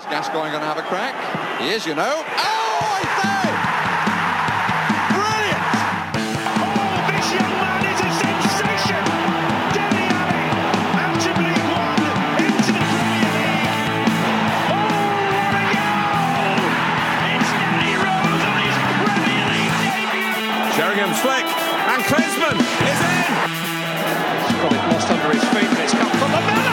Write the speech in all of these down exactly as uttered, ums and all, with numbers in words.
Gascoigne going to have a crack? He is, you know. Oh, I say! Brilliant! Oh, this young man is a sensation! Dele Alli, out of League One, into the Premier League. Oh, what a goal! It's Danny Rose on his Premier League debut. Sheringham flick, and Klinsmann is in! He's got it lost under his feet, but it's come from the Miller!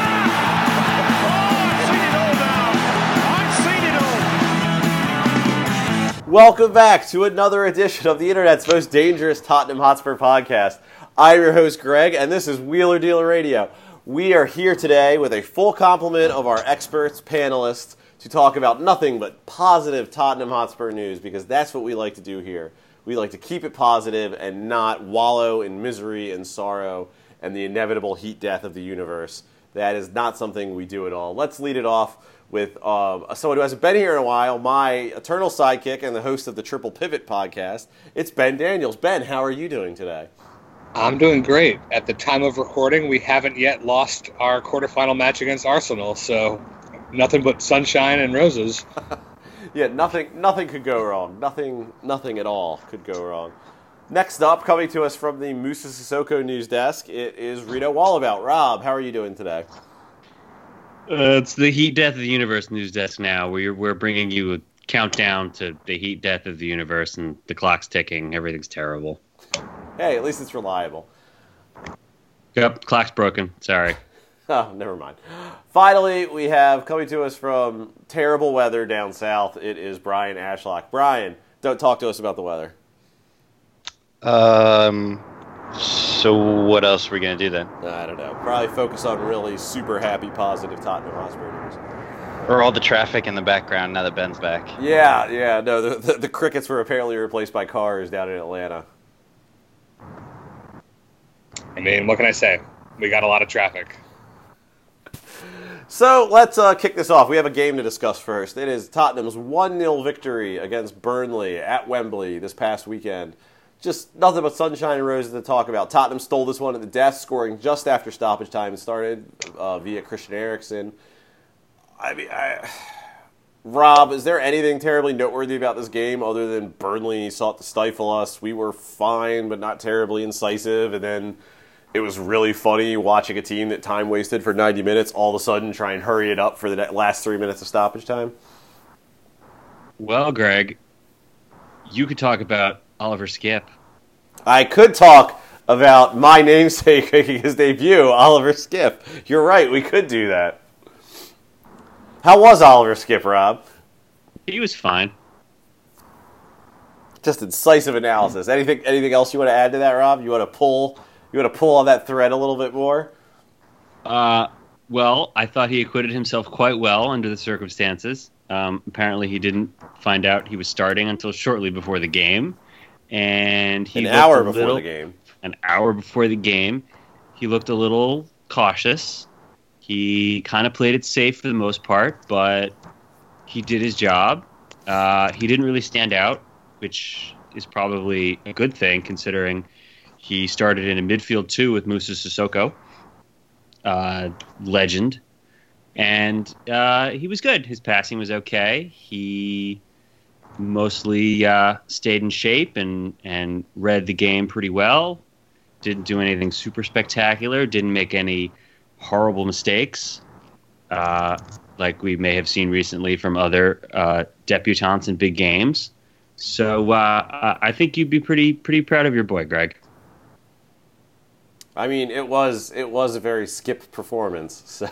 Welcome back to another edition of the Internet's most dangerous Tottenham Hotspur podcast. I'm your host, Greg, and this is Wheeler Dealer Radio. We are here today with a full complement of our experts, panelists, to talk about nothing but positive Tottenham Hotspur news, because that's what we like to do here. We like to keep it positive and not wallow in misery and sorrow and the inevitable heat death of the universe. That is not something we do at all. Let's lead it off with uh, someone who hasn't been here in a while, my eternal sidekick and the host of the Triple Pivot podcast. It's Ben Daniels. Ben, how are you doing today? I'm doing great. At the time of recording, we haven't yet lost our quarterfinal match against Arsenal, so nothing but sunshine and roses. Yeah, nothing nothing could go wrong. Nothing nothing at all could go wrong. Next up, coming to us from the Musa Sissoko news desk, it is Rito Wallabout. Rob, how are you doing today? Uh, it's the heat death of the universe news desk now. We're we're bringing you a countdown to the heat death of the universe, and the clock's ticking. Everything's terrible. Hey, at least it's reliable. Yep, clock's broken. Sorry. Oh, never mind. Finally, we have coming to us from terrible weather down south. It is Brian Ashlock. Brian, don't talk to us about the weather. Um. So what else are we going to do then? I don't know. Probably focus on really super happy, positive Tottenham Hotspur news. Or all the traffic in the background now that Ben's back. Yeah, yeah. No, the, the, the crickets were apparently replaced by cars down in Atlanta. I mean, what can I say? We got a lot of traffic. So let's uh, kick this off. We have a game to discuss first. It is Tottenham's one nil victory against Burnley at Wembley this past weekend. Just nothing but sunshine and roses to talk about. Tottenham stole this one at the death, scoring just after stoppage time and started uh, via Christian Eriksen. I mean, I, Rob, is there anything terribly noteworthy about this game other than Burnley sought to stifle us? We were fine, but not terribly incisive, and then it was really funny watching a team that time wasted for ninety minutes all of a sudden try and hurry it up for the last three minutes of stoppage time. Well, Greg, you could talk about Oliver Skipp. I could talk about my namesake making his debut, Oliver Skipp. You're right, we could do that. How was Oliver Skipp, Rob? He was fine. Just incisive analysis. Anything anything else you want to add to that, Rob? You want to pull you want to pull on that thread a little bit more? Uh, well, I thought he acquitted himself quite well under the circumstances. Um, apparently he didn't find out he was starting until shortly before the game. And he an hour before little, the game. An hour before the game, he looked a little cautious. He kind of played it safe for the most part, but he did his job. Uh, he didn't really stand out, which is probably a good thing considering he started in a midfield two with Musa Sissoko, uh, legend, and uh, he was good. His passing was okay. He mostly uh, stayed in shape and, and read the game pretty well. Didn't do anything super spectacular. Didn't make any horrible mistakes, uh, like we may have seen recently from other uh, debutants in big games. So uh, I think you'd be pretty pretty proud of your boy, Greg. I mean, it was it was a very Skipp performance. So.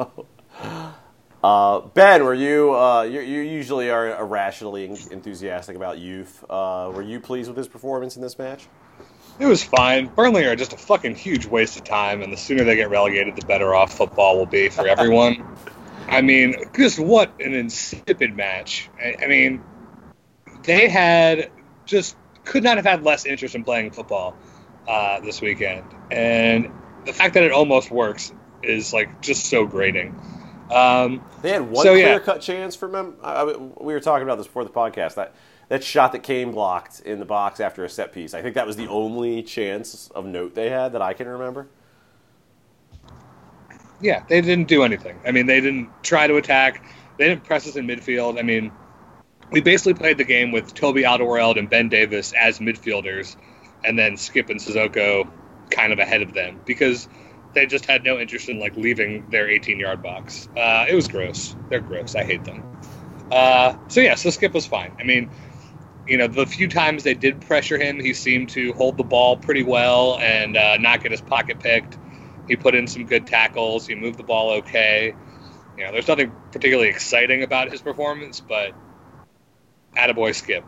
Uh, Ben, were you, uh, you, you usually are irrationally enthusiastic about youth. Uh, were you pleased with his performance in this match? It was fine. Burnley are just a fucking huge waste of time, and the sooner they get relegated, the better off football will be for everyone. I mean, just what an insipid match. I, I mean, they had just could not have had less interest in playing football uh, this weekend. And the fact that it almost works is, like, just so grating. Um, they had one so, yeah. clear-cut chance from him. I, I, we were talking about this before the podcast. That that shot that came blocked in the box after a set piece. I think that was the only chance of note they had that I can remember. Yeah, they didn't do anything. I mean, they didn't try to attack. they didn't press us in midfield. I mean, we basically played the game with Toby Alderweireld and Ben Davis as midfielders, and then Skip and Sissoko kind of ahead of them because they just had no interest in like leaving their eighteen-yard box. Uh, it was gross. They're gross. I hate them. Uh, so yeah, so Skip was fine. I mean, you know, the few times they did pressure him, he seemed to hold the ball pretty well and uh, not get his pocket picked. He put in some good tackles. He moved the ball okay. You know, there's nothing particularly exciting about his performance, but attaboy Skip.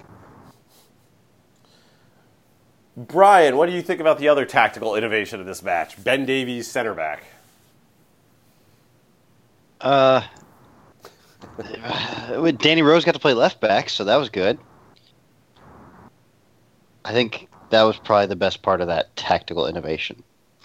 Brian, what do you think about the other tactical innovation of this match? Ben Davies, center back. Uh, Danny Rose got to play left back, so that was good. I think that was probably the best part of that tactical innovation.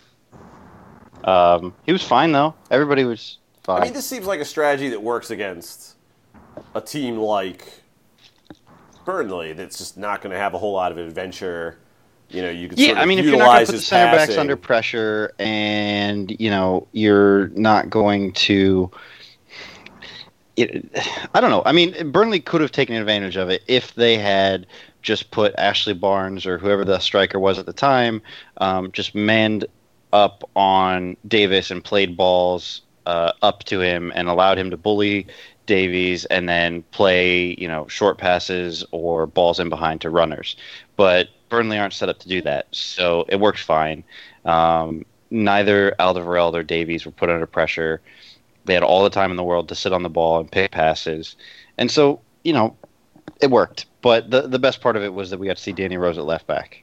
Um, he was fine, though. Everybody was fine. I mean, this seems like a strategy that works against a team like Burnley that's just not going to have a whole lot of adventure. You know, you could yeah, sort of I mean, if you're not going utilize to put the his center backs passing. under pressure and, you know, you're not going to... It, I don't know. I mean, Burnley could have taken advantage of it if they had just put Ashley Barnes or whoever the striker was at the time, um, just manned up on Davis and played balls uh, up to him and allowed him to bully Davies and then play, you know, short passes or balls in behind to runners. But Burnley aren't set up to do that, so it worked fine. Um, neither Alderweireld or Davies were put under pressure. They had all the time in the world to sit on the ball and pick passes. And so, you know, it worked. But the the best part of it was that we got to see Danny Rose at left back.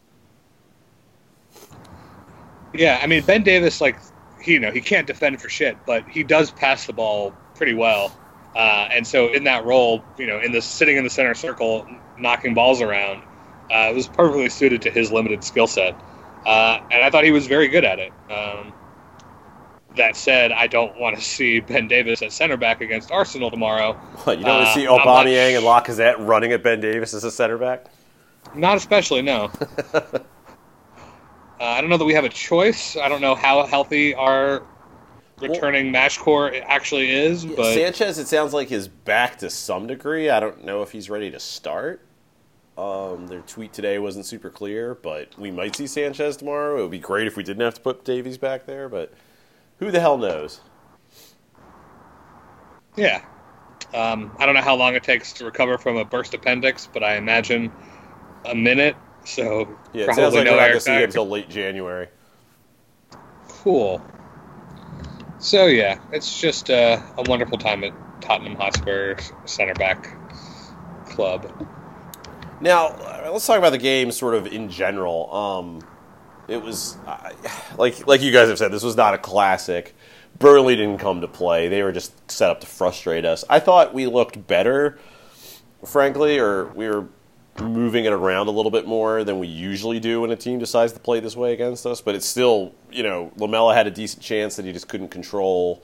Yeah, I mean, Ben Davis, like, he, you know, he can't defend for shit, but he does pass the ball pretty well. Uh, and so in that role, you know, in the sitting in the center circle, knocking balls around, uh, it was perfectly suited to his limited skill set. Uh, and I thought he was very good at it. Um, that said, I don't want to see Ben Davis at center back against Arsenal tomorrow. What, you don't want Uh, to see I'm not Aubameyang sh- and Lacazette running at Ben Davis as a center back? Not especially, no. uh, I don't know that we have a choice. I don't know how healthy our returning match core actually is. But Sanchez, it sounds like, is back to some degree. I don't know if he's ready to start. Um, their tweet today wasn't super clear, but we might see Sanchez tomorrow. It would be great if we didn't have to put Davies back there, but who the hell knows? yeah. Um, I don't know how long it takes to recover from a burst appendix, but I imagine a minute. So Yeah, it probably sounds like no we're not going Eric to see him Dyer. until late January. Cool. So yeah, it's just uh, a wonderful time at Tottenham Hotspur center back club. Now, let's talk about the game sort of in general. Um, it was, uh, like like you guys have said, this was not a classic. Burnley didn't come to play. They were just set up to frustrate us. I thought we looked better, frankly, or we were moving it around a little bit more than we usually do when a team decides to play this way against us. But it's still, you know, Lamela had a decent chance that he just couldn't control.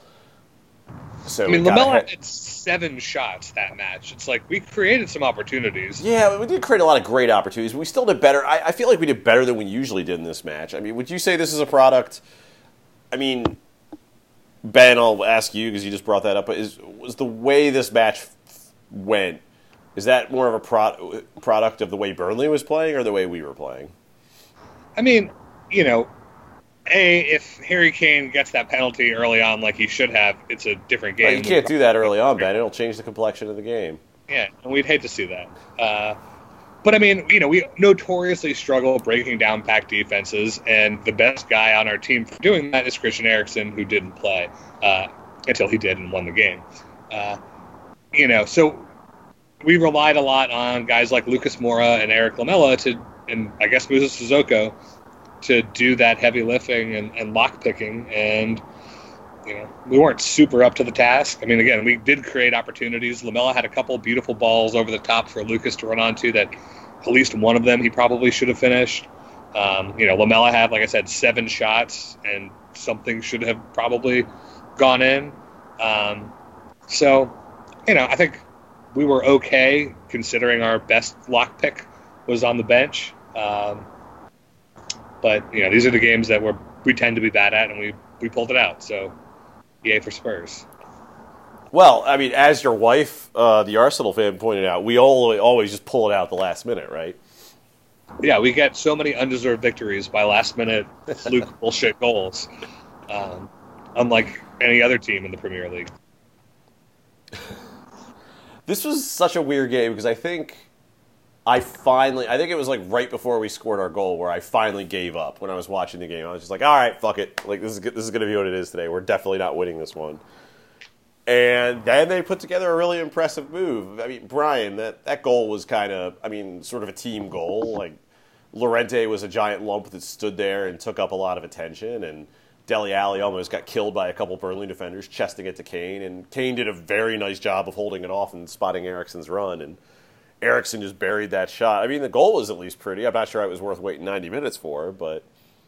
So I mean, we got Lamella ahead. had seven shots that match. It's like we created some opportunities. Yeah, we did create a lot of great opportunities, but we still did better. I, I feel like we did better than we usually did in this match. I mean, would you say this is a product? I mean, Ben, I'll ask you because you just brought that up. But is was the way this match f- went? Is that more of a pro- product of the way Burnley was playing or the way we were playing? I mean, you know, A, if Harry Kane gets that penalty early on like he should have, it's a different game. Well, you can't do that early on, Ben. It'll change the complexion of the game. Yeah, and we'd hate to see that. Uh, but, I mean, you know, we notoriously struggle breaking down packed defenses, and the best guy on our team for doing that is Christian Eriksen, who didn't play uh, until he did and won the game. Uh, you know, so we relied a lot on guys like Lucas Moura and Eric Lamela to, and I guess Musa Sissoko, to do that heavy lifting and, and lock picking, and you know we weren't super up to the task. I mean, again, we did create opportunities. Lamela had a couple beautiful balls over the top for Lucas to run onto that at least one of them he probably should have finished. Um, you know, Lamela had, like I said, seven shots, and something should have probably gone in. Um, so, you know, I think we were okay considering our best lock pick was on the bench. Um, But, you know, these are the games that we're, we tend to be bad at, and we, we pulled it out. So, yay for Spurs. Well, I mean, as your wife, uh, the Arsenal fan, pointed out, we all, always just pull it out at the last minute, right? Yeah, we get so many undeserved victories by last-minute fluke bullshit goals, um, unlike any other team in the Premier League. This was such a weird game because I think I finally, I think it was like right before we scored our goal where I finally gave up when I was watching the game. I was just like, all right, fuck it. Like, this is, this is going to be what it is today. We're definitely not winning this one. And then they put together a really impressive move. I mean, Brian, that, that goal was kind of, I mean, sort of a team goal. Like, Llorente was a giant lump that stood there and took up a lot of attention, and Dele Alli almost got killed by a couple Burnley defenders, chesting it to Kane, and Kane did a very nice job of holding it off and spotting Eriksen's run, and Eriksen just buried that shot. I mean, the goal was at least pretty. I'm not sure it was worth waiting ninety minutes for, but...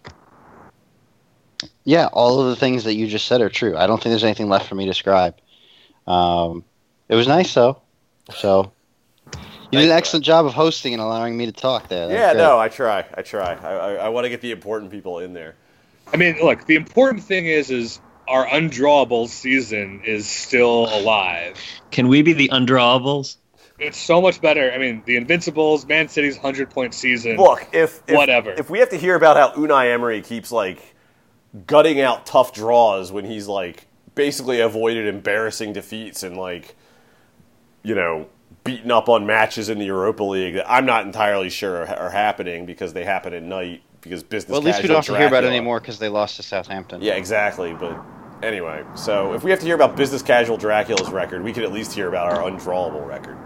Yeah, all of the things that you just said are true. I don't think there's anything left for me to describe. Um, it was nice, though. So, you did an excellent job of hosting and allowing me to talk there. That yeah, no, I try. I try. I, I, I want to get the important people in there. I mean, look, the important thing is, is our undrawable season is still alive. Can we be the undrawables? It's so much better. I mean, the Invincibles, Man City's hundred-point season. Look, if, if whatever. If we have to hear about how Unai Emery keeps, like, gutting out tough draws when he's, like, basically avoided embarrassing defeats and, like, you know, beaten up on matches in the Europa League that I'm not entirely sure are, are happening because they happen at night because business Well, at least we don't have to Dracula. hear about it anymore because they lost to Southampton. Yeah, exactly. But anyway, so if we have to hear about business casual Dracula's record, we could at least hear about our undrawable record.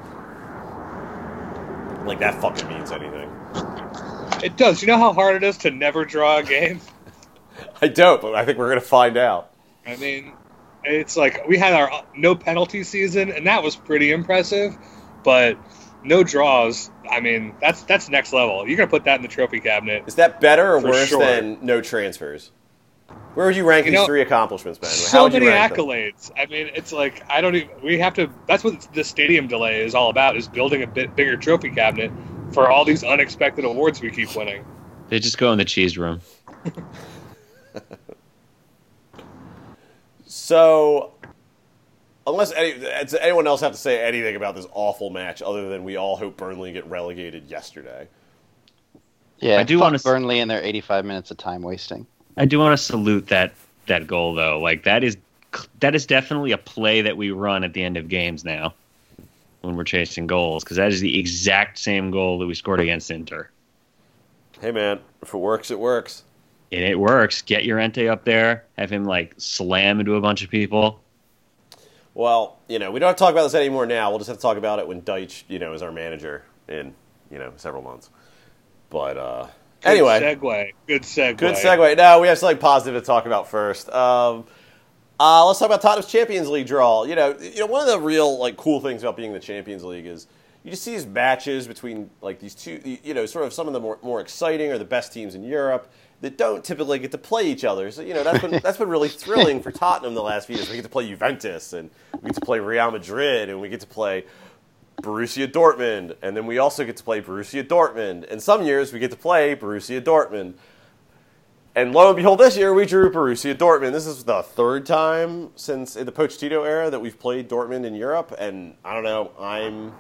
Like, that fucking means anything. It does. You know how hard it is to never draw a game? I don't, but I think we're going to find out. I mean, it's like we had our no penalty season, and that was pretty impressive, but no draws. I mean, that's that's next level. You're going to put that in the trophy cabinet. Is that better or For worse sure. than no transfers? Where would you rank You these know, three accomplishments, Ben? How So would you many rank them? accolades. I mean, it's like, I don't even, we have to, that's what the stadium delay is all about, is building a bit bigger trophy cabinet for all these unexpected awards we keep winning. They just go in the cheese room. So, unless any, does anyone else have to say anything about this awful match other than we all hope Burnley get relegated yesterday? Yeah, I do fuck wanna s- Burnley and their eighty-five minutes of time wasting. I do want to salute that that goal though. Like that is that is definitely a play that we run at the end of games now when we're chasing goals because that is the exact same goal that we scored against Inter. Hey, man, if it works, it works. And it works. Get Llorente up there, have him like slam into a bunch of people. Well, you know, we don't have to talk about this anymore now. We'll just have to talk about it when Deitch, you know, is our manager in, you know, several months. But, uh, Good anyway. segue. Good segue. Good segue. No, we have something positive to talk about first. Um, uh, let's talk about Tottenham's Champions League draw. You know, you know, one of the real like cool things about being in the Champions League is you just see these matches between like these two, you know, sort of some of the more more exciting or the best teams in Europe that don't typically get to play each other. So you know that's been that's been really thrilling for Tottenham the last few years. We get to play Juventus and we get to play Real Madrid and we get to play Borussia Dortmund, and then we also get to play Borussia Dortmund. And some years we get to play Borussia Dortmund. And lo and behold, this year we drew Borussia Dortmund. This is the third time since in the Pochettino era that we've played Dortmund in Europe, and I don't know, I'm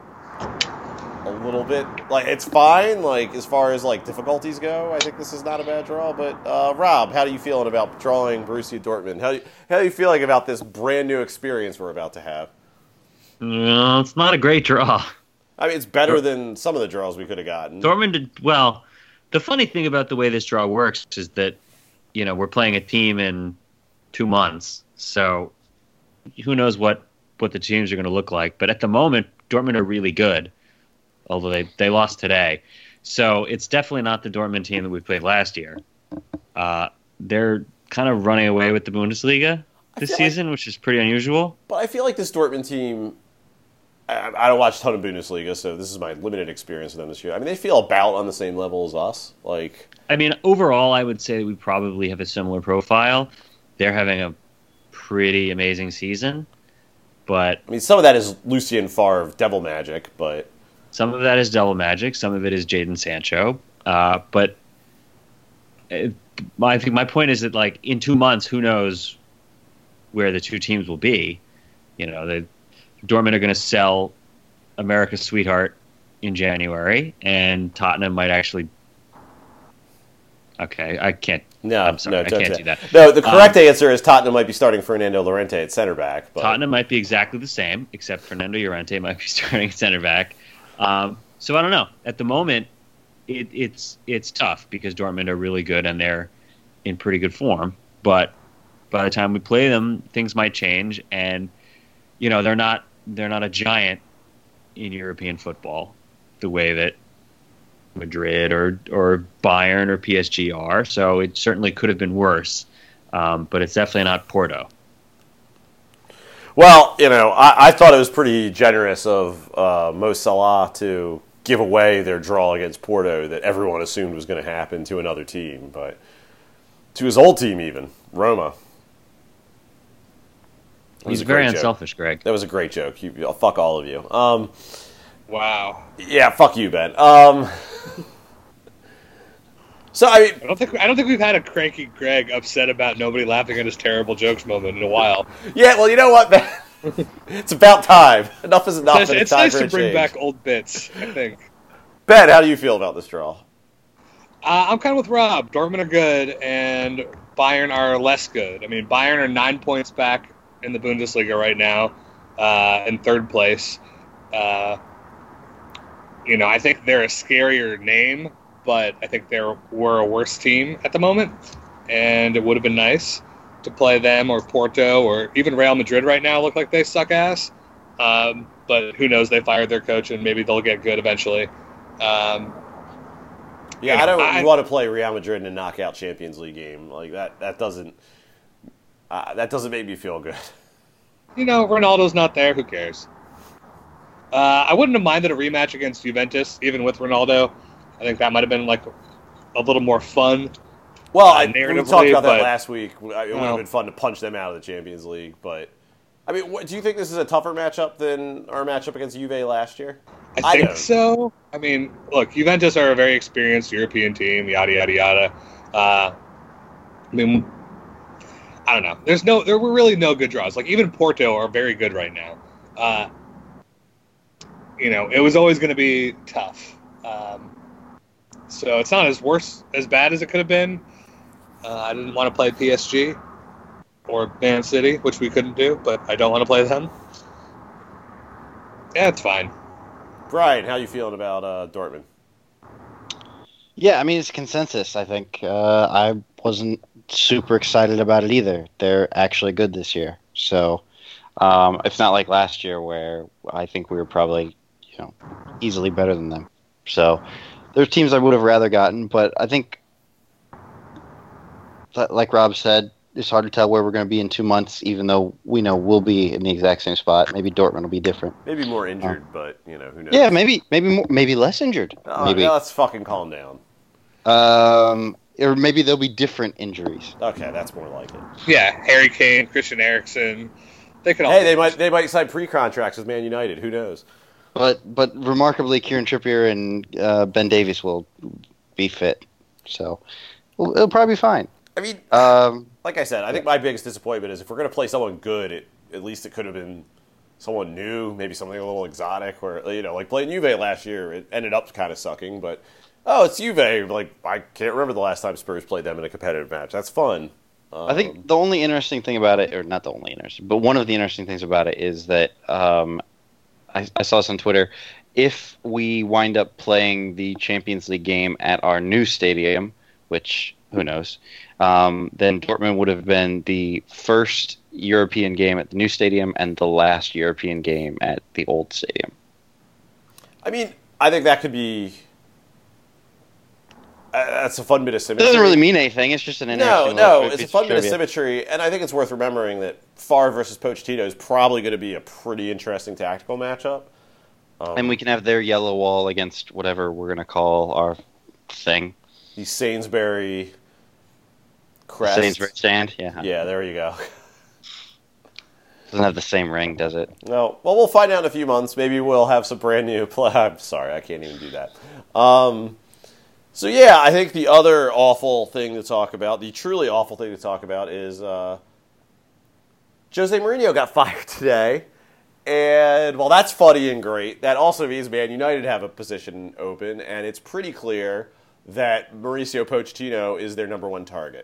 a little bit like it's fine. Like as far as like difficulties go, I think this is not a bad draw. But uh, Rob, how do you feeling about drawing Borussia Dortmund? How do you, how do you feeling about this brand new experience we're about to have? No, it's not a great draw. I mean, it's better than some of the draws we could have gotten. Dortmund did well. The funny thing about the way this draw works is that, you know, we're playing a team in two months, so who knows what, what the teams are going to look like. But at the moment, Dortmund are really good, although they, they lost today. So it's definitely not the Dortmund team that we played last year. Uh, they're kind of running away with the Bundesliga this season, like, which is pretty unusual. But I feel like this Dortmund team, I, I don't watch a ton of Bundesliga, so this is my limited experience with them this year. I mean, they feel about on the same level as us. Like, I mean, overall, I would say we probably have a similar profile. They're having a pretty amazing season, but I mean, some of that is Lucien Favre devil magic, but some of that is devil magic. Some of it is Jadon Sancho. Uh, but it, my, I think my point is that, like, in two months, who knows where the two teams will be. You know, they, Dortmund are going to sell America's Sweetheart in January, and Tottenham might actually. Okay, I can't. No, I'm sorry, no, I don't can't do do that. No, the correct Um, answer is Tottenham might be starting Fernando Llorente at center back. But... Tottenham might be exactly the same, except Fernando Llorente might be starting at center back. Um, so I don't know. At the moment, it, it's it's tough because Dortmund are really good and they're in pretty good form. But by the time we play them, things might change, and you know they're not they're not a giant in European football the way that Madrid or or Bayern or P S G are. So it certainly could have been worse, um, but it's definitely not Porto. Well, you know, I, I thought it was pretty generous of uh, Mo Salah to give away their draw against Porto that everyone assumed was going to happen to another team, but to his old team even, Roma. That was He's a very great joke. unselfish, Greg. That was a great joke. You, you- fuck all of you. Um, Wow. yeah, fuck you, Ben. Um, so I mean, I don't think I don't think we've had a cranky Greg upset about nobody laughing at his terrible jokes moment in a while. yeah. Well, you know what, Ben? It's about time. Enough is enough. It's, and it's time nice for to a bring change. back old bits, I think. Ben, how do you feel about this draw? Uh, I'm kind of with Rob. Dortmund are good, and Bayern are less good. I mean, Bayern are nine points back in the Bundesliga right now, uh, in third place. Uh, you know, I think they're a scarier name, but I think they were a worse team at the moment, and it would have been nice to play them or Porto or even Real Madrid right now look like they suck ass. Um, but who knows? They fired their coach, and maybe they'll get good eventually. Um, Yeah, You I know, don't I- want to play Real Madrid in a knockout Champions League game like that. That doesn't. Uh, that doesn't make me feel good. you know, Ronaldo's not there. Who cares? Uh, I wouldn't have minded a rematch against Juventus, even with Ronaldo. I think that might have been like a little more fun. Well, Uh, I, we narratively, talked about that but- last week. It would have Well- been fun to punch them out of the Champions League, but I mean, what, do you think this is a tougher matchup than our matchup against Juve last year? I think don't. so. I mean, look, Juventus are a very experienced European team, yada yada yada. Uh, I mean, I don't know. There's no, there were really no good draws. Like even Porto are very good right now. Uh, you know, it was always going to be tough. Um, so it's not as worse, as bad as it could have been. Uh, I didn't want to play P S G or Man City, which we couldn't do, but I don't want to play them. Yeah, it's fine. Brian, how you feeling about uh, Dortmund? Yeah, I mean, it's consensus. I think uh, I wasn't super excited about it either. They're actually good this year. So um, it's not like last year where I think we were probably, you know, easily better than them. So there's teams I would have rather gotten, but I think, that, like Rob said, it's hard to tell where we're going to be in two months, even though we know we'll be in the exact same spot. Maybe Dortmund will be different. Maybe more injured, but you know who knows? Yeah, maybe, maybe, more, maybe less injured. Oh, maybe, yeah, let's fucking calm down. um, or maybe there'll be different injuries. Okay, that's more like it. Yeah, Harry Kane, Christian Eriksen, they could all. Hey, they might they might sign pre-contracts with Man United. Who knows? But but remarkably, Kieran Trippier and uh, Ben Davies will be fit, so it'll, it'll probably be fine. I mean, Um, like I said, I think my biggest disappointment is if we're going to play someone good, it, at least it could have been someone new, maybe something a little exotic, or you know, like playing Juve last year, it ended up kind of sucking. But oh, it's Juve. Like I can't remember the last time Spurs played them in a competitive match. That's fun. Um, I think the only interesting thing about it, or not the only interesting, but one of the interesting things about it is that um, I, I saw this on Twitter. If we wind up playing the Champions League game at our new stadium, which who knows, um, then Dortmund would have been the first European game at the new stadium and the last European game at the old stadium. I mean, I think that could be. Uh, that's a fun bit of It symmetry. doesn't really mean anything. It's just an No, interesting. no, little it's a fun bit of trivia. symmetry, and I think it's worth remembering that Favre versus Pochettino is probably going to be a pretty interesting tactical matchup. Um, And we can have their yellow wall against whatever we're going to call our thing. the Sainsbury crest. Sainsbury stand? Yeah. Yeah, there you go. Doesn't have the same ring, does it? No, well, we'll find out in a few months. Maybe we'll have some brand new. Play- I'm sorry, I can't even do that. Um, so yeah, I think the other awful thing to talk about, the truly awful thing to talk about, is uh, Jose Mourinho got fired today. And while that's funny and great, that also means Man United have a position open, and it's pretty clear that Mauricio Pochettino is their number one target.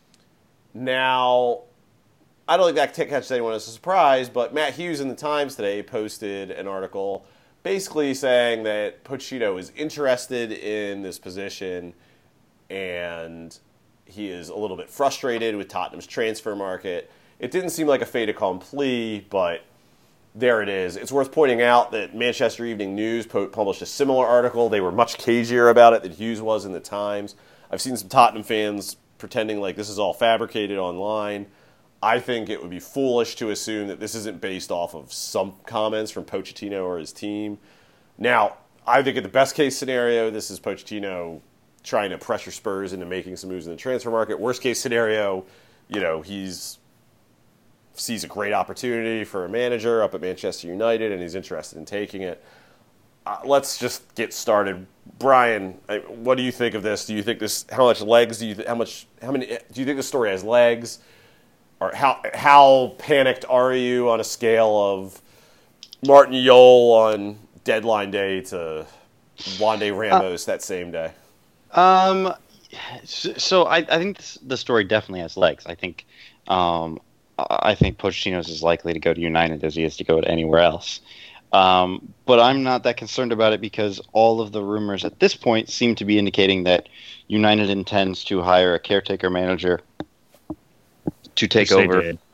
Now, I don't think that catches anyone as a surprise, but Matt Hughes in the Times today posted an article basically saying that Pochettino is interested in this position, and he is a little bit frustrated with Tottenham's transfer market. It didn't seem like a fait accompli, but there it is. It's worth pointing out that Manchester Evening News published a similar article. They were much cagier about it than Hughes was in the Times. I've seen some Tottenham fans pretending like this is all fabricated online. I think it would be foolish to assume that this isn't based off of some comments from Pochettino or his team. Now, I think in the best case scenario, this is Pochettino trying to pressure Spurs into making some moves in the transfer market. Worst case scenario, you know, he's sees a great opportunity for a manager up at Manchester United, and he's interested in taking it. Uh, let's just get started. Brian, I, what do you think of this? Do you think this? How much legs do you? Th- how much? How many? Do you think the story has legs? Or how how panicked are you on a scale of Martin Yole on deadline day to Wande Ramos uh, that same day? Um, so, so I, I think this, the story definitely has legs. I think. Um, I think Pochettino is as likely to go to United as he is to go to anywhere else. Um, but I'm not that concerned about it because all of the rumors at this point seem to be indicating that United intends to hire a caretaker manager to take Which over. They did.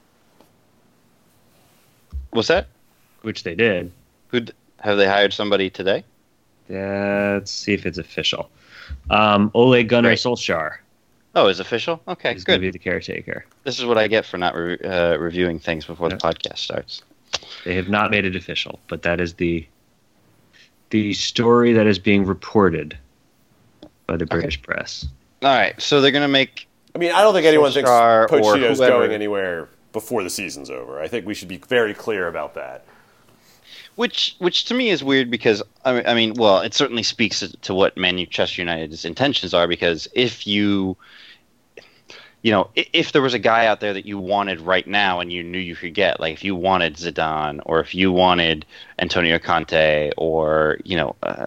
What's that? Which they did. Who have they hired somebody today? Yeah, let's see if it's official. Um, Ole Gunnar Right. Solskjaer Oh, is official? Okay, is going good. to be the caretaker. This is what I get for not re- uh, reviewing things before Yeah. the podcast starts. They have not made it official, but that is the the story that is being reported by the British press. All right, so they're going to make I mean, I don't think anyone thinks Solskjaer or Pochettino's whoever. going anywhere before the season's over. I think we should be very clear about that. Which, which to me is weird because I mean, I mean, well, it certainly speaks to, to what Manchester United's intentions are. Because if you, you know, if, if there was a guy out there that you wanted right now and you knew you could get, like if you wanted Zidane or if you wanted Antonio Conte or you know, uh,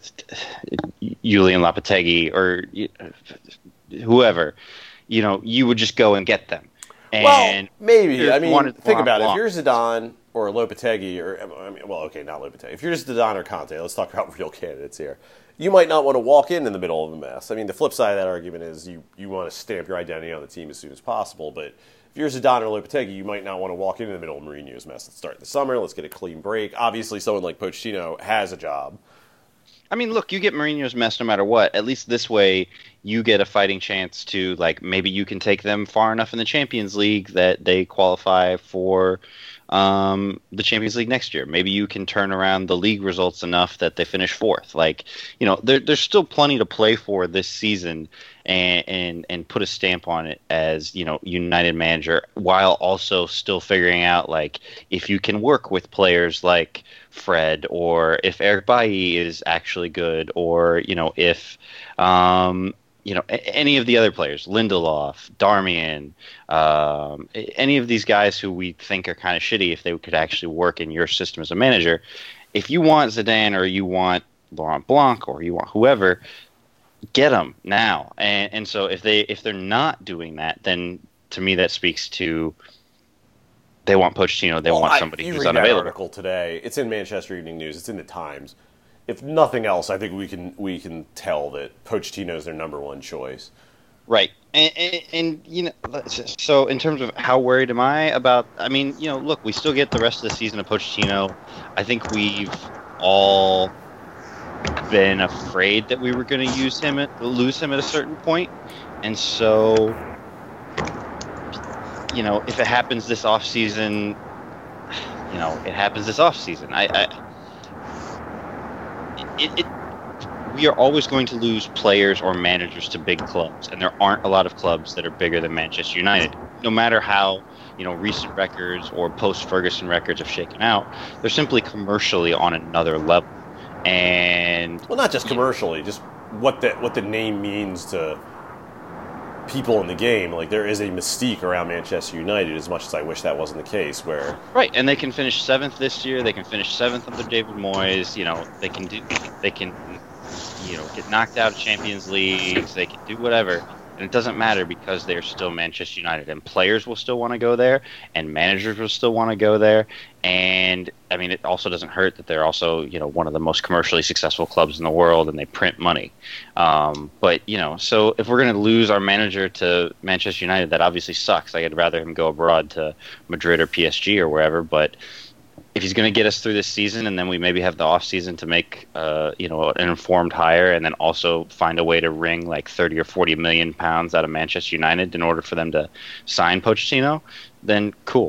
Julian Lopetegui or whoever, you know, you would just go and get them. And Well, maybe. if I you mean, wanted think Laurent about it. If Blanc- you're Zidane or Lopetegui, or I mean, well, okay, not Lopetegui. If you're just Zidane or Conte, let's talk about real candidates here. You might not want to walk in in the middle of a mess. I mean, the flip side of that argument is you, you want to stamp your identity on the team as soon as possible. But if you're Zidane or Lopetegui, you might not want to walk in in the middle of Mourinho's mess. Let's start the summer. Let's get a clean break. Obviously, someone like Pochettino has a job. I mean, look, you get Mourinho's mess no matter what. At least this way, you get a fighting chance to, like, maybe you can take them far enough in the Champions League that they qualify for um, the Champions League next year. Maybe you can turn around the league results enough that they finish fourth. Like, you know, there, there's still plenty to play for this season and, and and put a stamp on it as, you know, United manager while also still figuring out, like, if you can work with players like Fred, or if Eric Bailly is actually good, or you know if um, you know a- any of the other players, Lindelof, Darmian, um, any of these guys who we think are kind of shitty, if they could actually work in your system as a manager. If you want Zidane or you want Laurent Blanc or you want whoever, get them now. And and so if they if they're not doing that, then to me that speaks to they want Pochettino. They Well, want I- somebody you who's read that unavailable. article today. It's in Manchester Evening News. It's in the Times. If nothing else, I think we can we can tell that Pochettino is their number one choice. Right, and, and, and you know, so in terms of how worried am I about? I mean, you know, look, we still get the rest of the season of Pochettino. I think we've all been afraid that we were going to use him, at, lose him at a certain point, and so, you know, if it happens this off season, you know, it happens this off season. I, I it, it we are always going to lose players or managers to big clubs, and there aren't a lot of clubs that are bigger than Manchester United. No matter how, you know, recent records or post-Ferguson records have shaken out, they're simply commercially on another level. And Well, not just commercially, just what the what the name means to people in the game. Like, there is a mystique around Manchester United, as much as I wish that wasn't the case. Where right, and they can finish seventh this year. They can finish seventh under David Moyes. You know, they can do, they can, you know, get knocked out of Champions Leagues. They can do whatever, and it doesn't matter because they're still Manchester United, and players will still want to go there, and managers will still want to go there. And I mean, it also doesn't hurt that they're also, you know, one of the most commercially successful clubs in the world, and they print money. Um, but you know, so if we're going to lose our manager to Manchester United, that obviously sucks. Like, I'd rather him go abroad to Madrid or P S G or wherever. But if he's going to get us through this season, and then we maybe have the off season to make, uh, you know, an informed hire, and then also find a way to wring like thirty or forty million pounds out of Manchester United in order for them to sign Pochettino, then cool.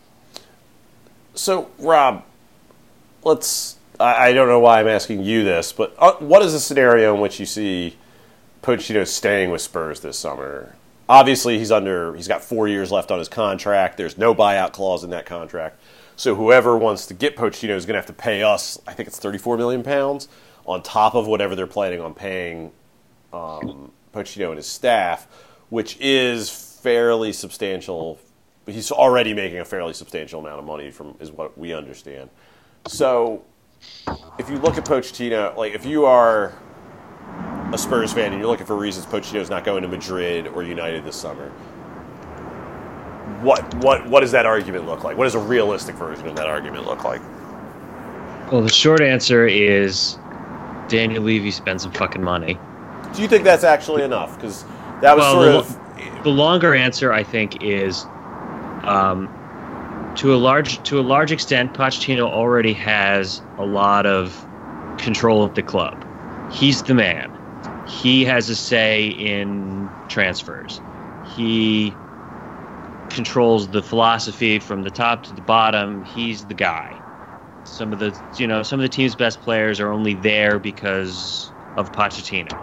So, Rob, let's. I, I don't know why I'm asking you this, but uh, what is the scenario in which you see Pochettino staying with Spurs this summer? Obviously, he's under. He's got four years left on his contract. There's no buyout clause in that contract. So whoever wants to get Pochettino is going to have to pay us, I think it's thirty-four million pounds, on top of whatever they're planning on paying um, Pochettino and his staff, which is fairly substantial. He's already making a fairly substantial amount of money, from is what we understand. So if you look at Pochettino, like if you are a Spurs fan and you're looking for reasons Pochettino's not going to Madrid or United this summer, What what what does that argument look like? What does a realistic version of that argument look like? Well, the short answer is Daniel Levy spent some fucking money. Do you think that's actually enough? Because that was well, sort the, of the longer answer, I think, is um, to a large to a large extent, Pochettino already has a lot of control of the club. He's the man. He has a say in transfers. He controls the philosophy from the top to the bottom. He's the guy. Some of the you know some of the team's best players are only there because of Pochettino.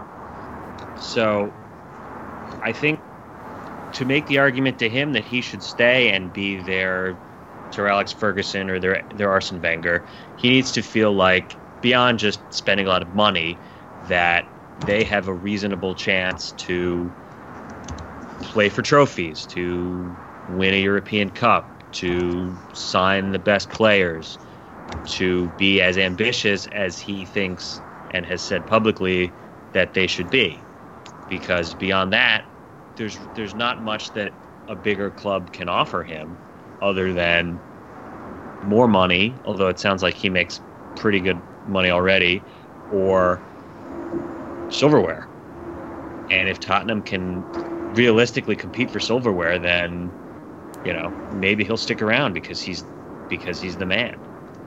So I think to make the argument to him that he should stay and be their Sir Alex Ferguson or their their Arsene Wenger, he needs to feel like, beyond just spending a lot of money, that they have a reasonable chance to play for trophies, to win a European Cup, to sign the best players, to be as ambitious as he thinks and has said publicly that they should be. Because beyond that, there's there's not much that a bigger club can offer him other than more money, although it sounds like he makes pretty good money already, or silverware. And if Tottenham can realistically compete for silverware, then, you know, maybe he'll stick around because he's because he's the man.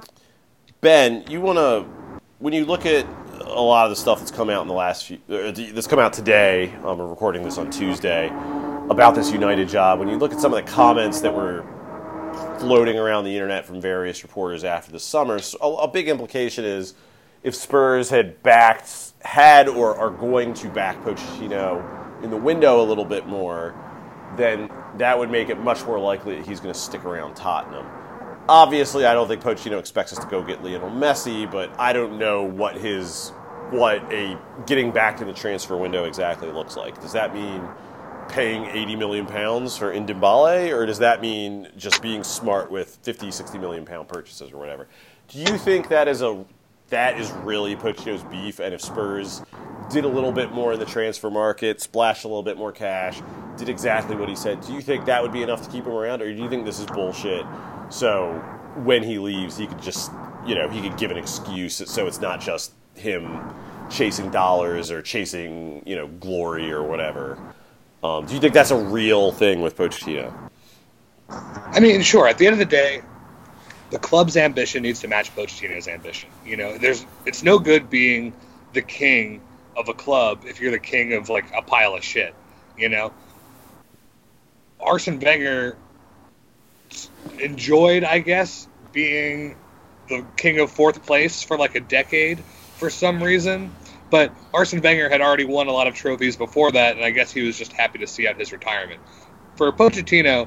Ben, you want to, when you look at a lot of the stuff that's come out in the last few, uh, that's come out today, um, we're recording this on Tuesday, about this United job, when you look at some of the comments that were floating around the internet from various reporters after the summer, so a, a big implication is if Spurs had backed, had or are going to back Pochettino in the window a little bit more, then that would make it much more likely that he's going to stick around Tottenham. Obviously, I don't think Pochettino expects us to go get Lionel Messi, but I don't know what his, what a getting back in the transfer window exactly looks like. Does that mean paying eighty million pounds for Ndombele, or does that mean just being smart with fifty, sixty million pound purchases or whatever? Do you think that is a that is really Pochettino's beef, and if Spurs did a little bit more in the transfer market, splashed a little bit more cash, did exactly what he said, do you think that would be enough to keep him around, or do you think this is bullshit? So when he leaves, he could just, you know, he could give an excuse so it's not just him chasing dollars or chasing, you know, glory or whatever. Um, do you think that's a real thing with Pochettino? I mean, sure. At the end of the day, the club's ambition needs to match Pochettino's ambition. You know, there's it's no good being the king of a club if you're the king of like a pile of shit. You know, Arsene Wenger enjoyed, I guess, being the king of fourth place for like a decade for some reason. But Arsene Wenger had already won a lot of trophies before that, and I guess he was just happy to see out his retirement. For Pochettino,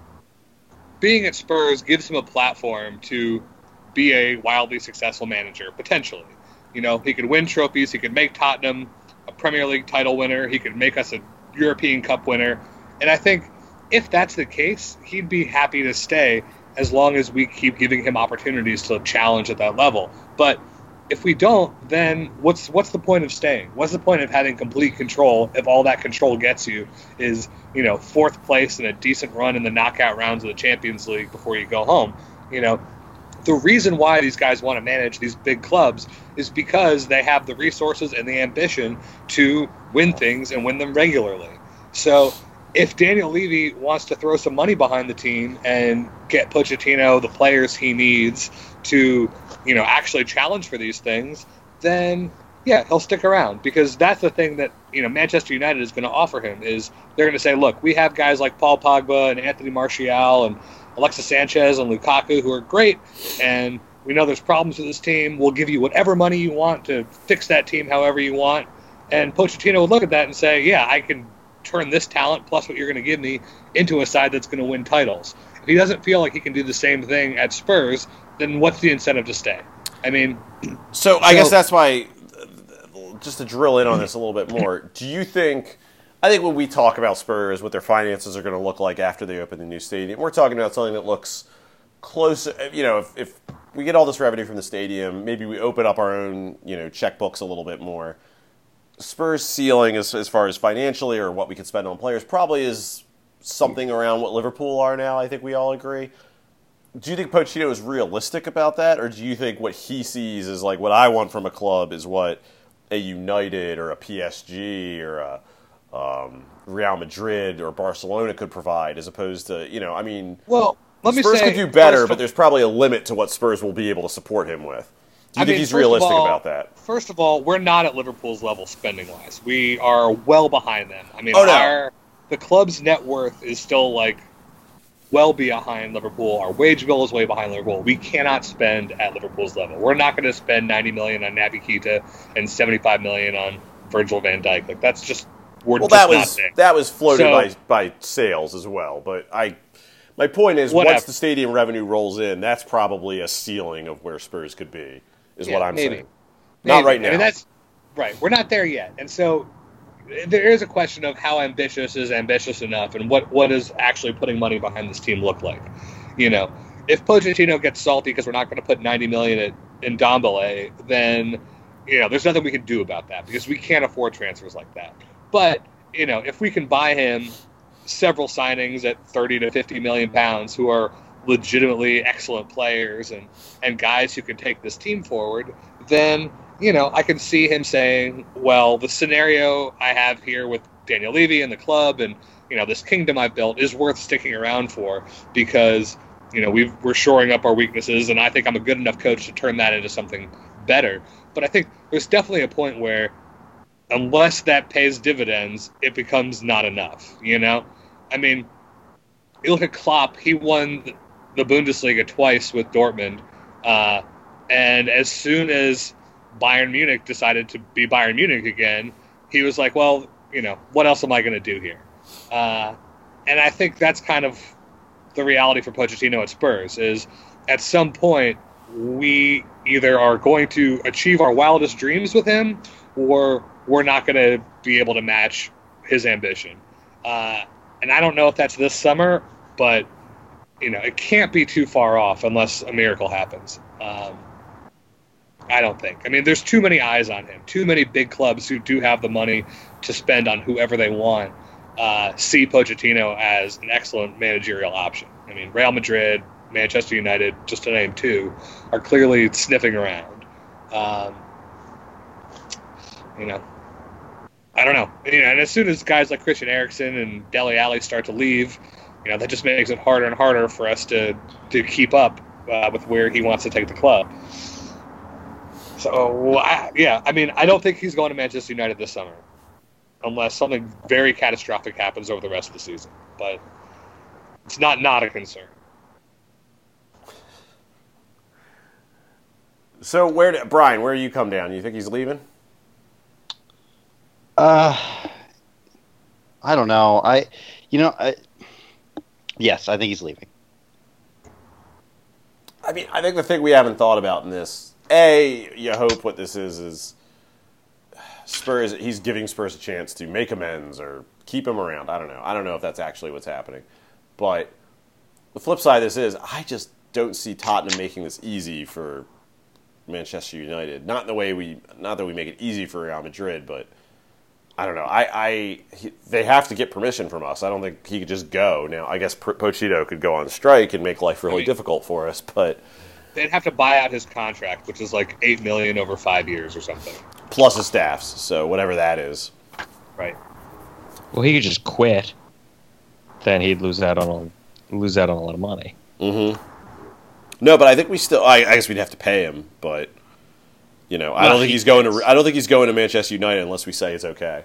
being at Spurs gives him a platform to be a wildly successful manager, potentially. You know, he could win trophies, he could make Tottenham a Premier League title winner, he could make us a European Cup winner. And I think if that's the case, he'd be happy to stay as long as we keep giving him opportunities to challenge at that level. But if we don't, then what's what's the point of staying? What's the point of having complete control if all that control gets you is, you know, fourth place and a decent run in the knockout rounds of the Champions League before you go home? You know, the reason why these guys want to manage these big clubs is because they have the resources and the ambition to win things and win them regularly. So if Daniel Levy wants to throw some money behind the team and get Pochettino the players he needs to, you know, actually challenge for these things, then yeah, he'll stick around, because that's the thing that, you know, Manchester United is going to offer him is they're going to say, look, we have guys like Paul Pogba and Anthony Martial and Alexis Sanchez and Lukaku who are great, and we know there's problems with this team. We'll give you whatever money you want to fix that team however you want. And Pochettino would look at that and say, yeah, I can turn this talent plus what you're going to give me into a side that's going to win titles. If he doesn't feel like he can do the same thing at Spurs, then what's the incentive to stay? I mean, so I so, guess that's why, just to drill in on this a little bit more, do you think, I think when we talk about Spurs, what their finances are going to look like after they open the new stadium, we're talking about something that looks close, you know, if, if we get all this revenue from the stadium, maybe we open up our own, you know, checkbooks a little bit more. Spurs' ceiling as, as far as financially or what we could spend on players probably is something around what Liverpool are now, I think we all agree. Do you think Pochettino is realistic about that, or do you think what he sees is like what I want from a club is what a United or a P S G or a um, Real Madrid or Barcelona could provide, as opposed to, you know, I mean, well, let me Spurs say, could do better, but there's probably a limit to what Spurs will be able to support him with. Do you I think mean, he's realistic all, about that? First of all, we're not at Liverpool's level spending-wise. We are well behind them. I mean, oh, no. our, the club's net worth is still, like, well behind Liverpool. Our wage bill is way behind Liverpool. We cannot spend at Liverpool's level. We're not going to spend ninety million dollars on Naby Keita and seventy-five million dollars on Virgil van Dijk. Like, that's just we're well, just that was not there. that was floated so, by by sales as well. But I, my point is, whatever. once the stadium revenue rolls in, that's probably a ceiling of where Spurs could be. Is yeah, what I'm maybe. saying. Maybe. Not right now. I mean, that's right. We're not there yet, and so there is a question of how ambitious is ambitious enough, and what what does actually putting money behind this team look like? You know, if Pochettino gets salty because we're not going to put ninety million dollars in Ndombele, then you know there's nothing we can do about that because we can't afford transfers like that. But you know, if we can buy him several signings at thirty to fifty million pounds, who are legitimately excellent players and, and guys who can take this team forward, then, you know, I can see him saying, well, the scenario I have here with Daniel Levy and the club and, you know, this kingdom I've built is worth sticking around for because, you know, we've, we're shoring up our weaknesses and I think I'm a good enough coach to turn that into something better. But I think there's definitely a point where unless that pays dividends, it becomes not enough, you know? I mean, you look at Klopp, he won the Bundesliga twice with Dortmund, uh, and as soon as Bayern Munich decided to be Bayern Munich again, he was like, well, you know, what else am I going to do here? Uh, and I think that's kind of the reality for Pochettino at Spurs, is at some point we either are going to achieve our wildest dreams with him or we're not going to be able to match his ambition. Uh, and I don't know if that's this summer, but you know, it can't be too far off unless a miracle happens. Um, I don't think. I mean, there's too many eyes on him. Too many big clubs who do have the money to spend on whoever they want uh, see Pochettino as an excellent managerial option. I mean, Real Madrid, Manchester United, just to name two, are clearly sniffing around. Um, you know, I don't know. You know, and as soon as guys like Christian Eriksen and Dele Alli start to leave, you know, that just makes it harder and harder for us to, to keep up uh, with where he wants to take the club. So, I, yeah, I mean, I don't think he's going to Manchester United this summer unless something very catastrophic happens over the rest of the season. But it's not not a concern. So, where, do, Brian, where do you come down? You think he's leaving? Uh, I don't know. I, you know, I... Yes, I think he's leaving. I mean, I think the thing we haven't thought about in this, A, you hope what this is is Spurs, he's giving Spurs a chance to make amends or keep him around. I don't know. I don't know if that's actually what's happening. But the flip side of this is, I just don't see Tottenham making this easy for Manchester United. Not in the way we, not that we make it easy for Real Madrid, but I don't know. I, I he, they have to get permission from us. I don't think he could just go. Now, I guess Pochettino could go on strike and make life really I mean, difficult for us, but they'd have to buy out his contract, which is like eight million over five years or something, plus his staffs. So whatever that is, right? Well, he could just quit. Then he'd lose out on a, lose out on a lot of money. Mm-hmm. No, but I think we still. I, I guess we'd have to pay him, but. You know, I don't think he's going to. I don't think he's going to Manchester United unless we say it's okay.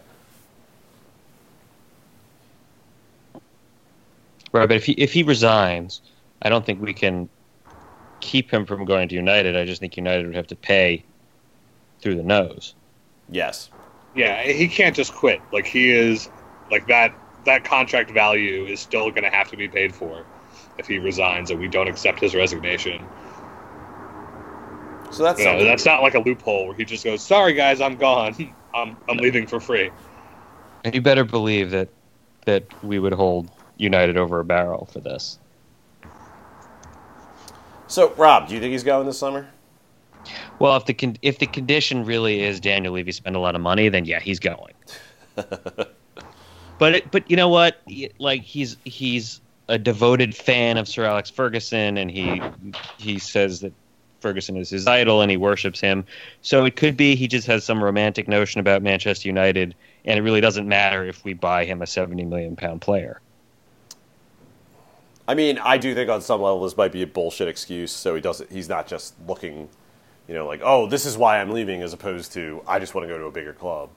Right, but if he if he resigns, I don't think we can keep him from going to United. I just think United would have to pay through the nose. Yes. Yeah, he can't just quit. Like he is, like that. That contract value is still going to have to be paid for if he resigns, and we don't accept his resignation. So that's you know, that's not like a loophole where he just goes, "Sorry guys, I'm gone. I'm I'm leaving for free." And you better believe that that we would hold United over a barrel for this. So, Rob, do you think he's going this summer? Well, if the con- if the condition really is Daniel Levy spend a lot of money, then yeah, he's going. but it, but you know what? Like he's he's a devoted fan of Sir Alex Ferguson, and he he says that Ferguson is his idol and he worships him. So it could be he just has some romantic notion about Manchester United, and it really doesn't matter if we buy him a seventy million pound player. I mean, I do think on some level this might be a bullshit excuse, so he doesn't. He's not just looking, you know, like, oh, this is why I'm leaving, as opposed to I just want to go to a bigger club.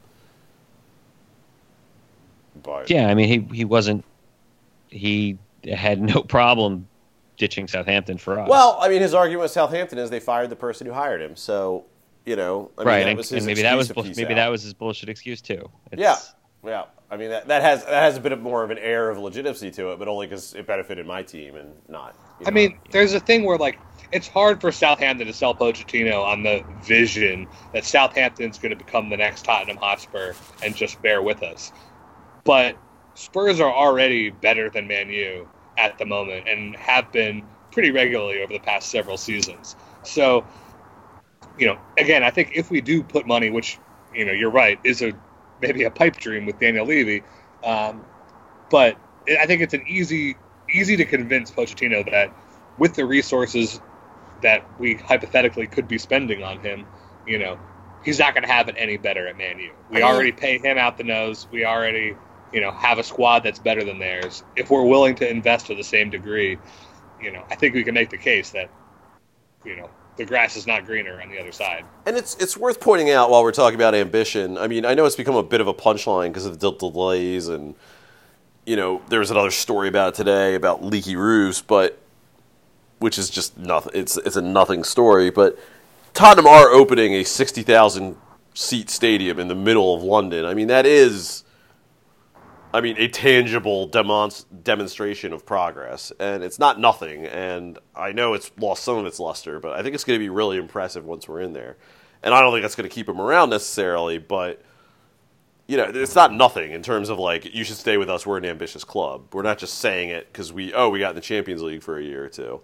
But yeah, I mean, he he wasn't. He had no problem ditching Southampton for us. Well, I mean, his argument with Southampton is they fired the person who hired him. So, you know, I mean, right, that and, was his and maybe that was bull- maybe out. that was his bullshit excuse too. It's, yeah, yeah. I mean, that, that has that has a bit of more of an air of legitimacy to it, but only because it benefited my team and not. You know, I mean, there's a thing where like it's hard for Southampton to sell Pochettino on the vision that Southampton's going to become the next Tottenham Hotspur and just bear with us. But Spurs are already better than Man U at the moment and have been pretty regularly over the past several seasons. So, you know, again, I think if we do put money, which, you know, you're right, is a maybe a pipe dream with Daniel Levy, um, but I think it's an easy easy to convince Pochettino that with the resources that we hypothetically could be spending on him, you know, he's not going to have it any better at Man U. We already pay him out the nose. We already, you know, have a squad that's better than theirs. If we're willing to invest to the same degree, you know, I think we can make the case that, you know, the grass is not greener on the other side. And it's it's worth pointing out while we're talking about ambition. I mean, I know it's become a bit of a punchline because of the delays, and you know, there was another story about it today about leaky roofs, but which is just nothing. It's it's a nothing story. But Tottenham are opening a sixty thousand seat stadium in the middle of London. I mean, that is. I mean, a tangible demonst- demonstration of progress, and it's not nothing, and I know it's lost some of its luster, but I think it's going to be really impressive once we're in there. And I don't think that's going to keep him around necessarily, but, you know, it's not nothing in terms of, like, you should stay with us, we're an ambitious club. We're not just saying it because we, oh, we got in the Champions League for a year or two.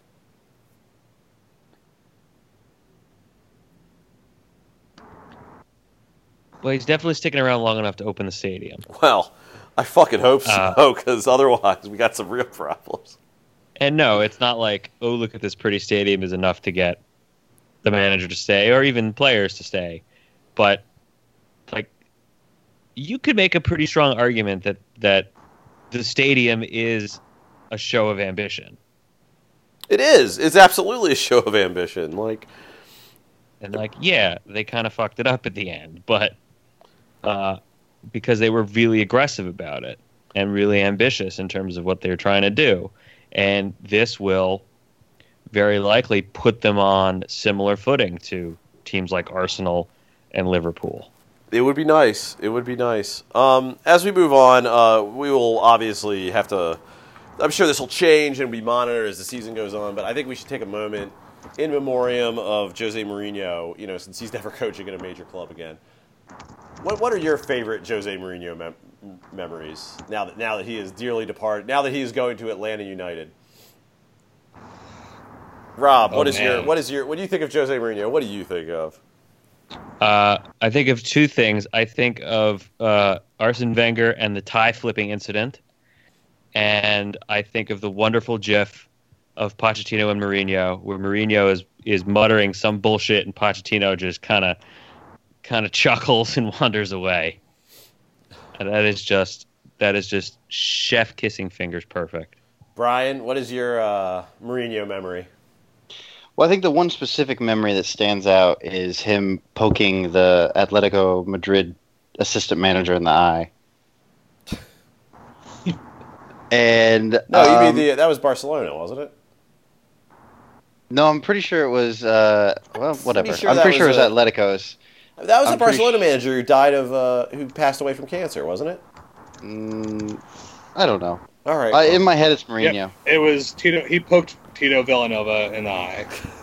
Well, he's definitely sticking around long enough to open the stadium. Well, I fucking hope so, Uh, because otherwise we got some real problems. And no, it's not like, oh, look at this pretty stadium is enough to get the manager to stay or even players to stay. But, like, you could make a pretty strong argument that, that the stadium is a show of ambition. It is. It's absolutely a show of ambition. Like, And, like, yeah, they kind of fucked it up at the end, but uh, because they were really aggressive about it and really ambitious in terms of what they're trying to do. And this will very likely put them on similar footing to teams like Arsenal and Liverpool. it would be nice. It would be nice. Um, as we move on, uh, we will obviously have to... I'm sure this will change and be monitored as the season goes on, but I think we should take a moment in memoriam of Jose Mourinho, you know, since he's never coaching at a major club again. What What are your favorite Jose Mourinho mem- memories now that now that he is dearly departed? Now that he is going to Atlanta United. Rob, Oh, what is man. your what is your what do you think of Jose Mourinho? What do you think of? Uh, I think of two things. I think of uh, Arsene Wenger and the tie flipping incident, and I think of the wonderful GIF of Pochettino and Mourinho, where Mourinho is is muttering some bullshit, and Pochettino just kind of kind of chuckles and wanders away. And that is just that is just chef kissing fingers perfect. Brian, what is your uh, Mourinho memory? Well, I think the one specific memory that stands out is him poking the Atletico Madrid assistant manager in the eye. And No, you um, mean the that was Barcelona, wasn't it? no, I'm pretty sure it was. Uh, well, whatever. sure I'm that pretty sure it was was a- Atletico's. That was I'm the pretty Barcelona sh- manager who died of uh, who passed away from cancer, wasn't it? Mm, I don't know. All right. Uh, in my head, it's Mourinho. Yep, it was Tito. He poked Tito Villanova in the eye.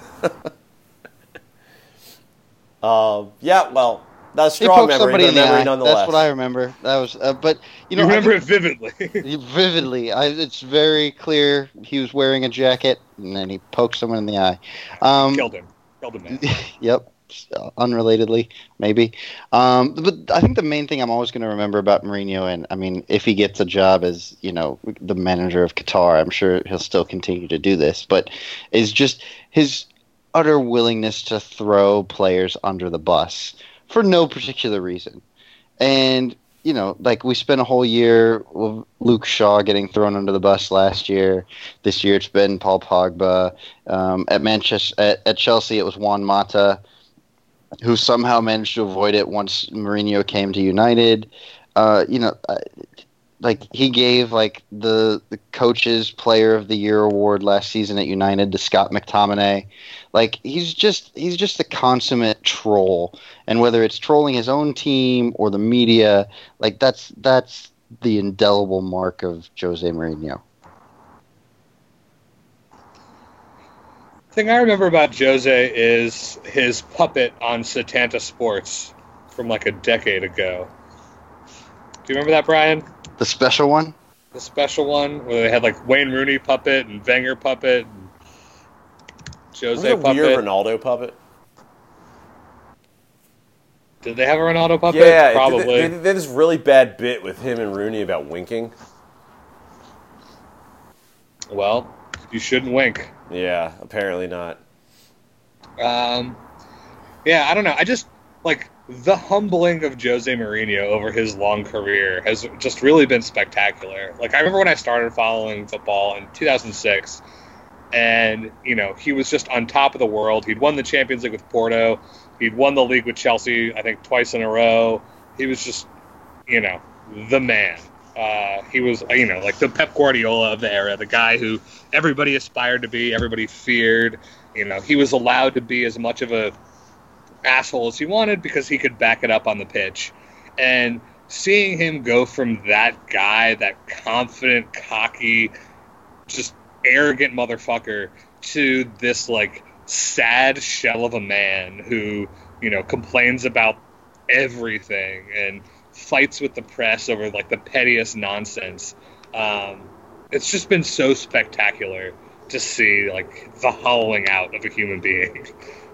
Um, yeah, well, that's a He strong poked memory, somebody but a in the memory eye. nonetheless. That's what I remember. That was, uh, but you You, know, I remember think- it vividly. vividly. I, it's very clear he was wearing a jacket, and then he poked someone in the eye. Um, Killed him. Killed him, man. Yep, uh, unrelatedly, maybe. Um, but I think the main thing I'm always going to remember about Mourinho, and I mean, if he gets a job as you know the manager of Qatar, I'm sure he'll still continue to do this. But is just his utter willingness to throw players under the bus for no particular reason, and. You know, like we spent a whole year with Luke Shaw getting thrown under the bus last year. This year it's been Paul Pogba. Um, at Manchester, at, at Chelsea, it was Juan Mata, who somehow managed to avoid it once Mourinho came to United. Uh, you know, uh, like he gave like the the coach's Player of the Year award last season at United to Scott McTominay. Like he's just he's just a consummate troll, and whether it's trolling his own team or the media, like that's that's the indelible mark of Jose Mourinho. thing I remember about Jose is his puppet on Setanta Sports from like a decade ago. Do you remember that, Brian? The special one? The special one where they had like Wayne Rooney puppet and Wenger puppet and Jose Was it a puppet. weird Ronaldo puppet? Did they have a Ronaldo puppet? Yeah, Probably. They, they, they had this really bad bit with him and Rooney about winking. Well, you shouldn't wink. Yeah, apparently not. Um, yeah, I don't know. I just, like, the humbling of Jose Mourinho over his long career has just really been spectacular. Like, I remember when I started following football in two thousand six, and, you know, he was just on top of the world. He'd won the Champions League with Porto. He'd won the league with Chelsea, I think, twice in a row. He was just, you know, the man. Uh, he was, you know, like the Pep Guardiola of the era, the guy who everybody aspired to be, everybody feared. You know, he was allowed to be as much of a asshole as he wanted because he could back it up on the pitch. And seeing him go from that guy, that confident, cocky, just arrogant motherfucker, to this, like, sad shell of a man who, you know, complains about everything and fights with the press over like the pettiest nonsense. Um, it's just been so spectacular to see like the hollowing out of a human being.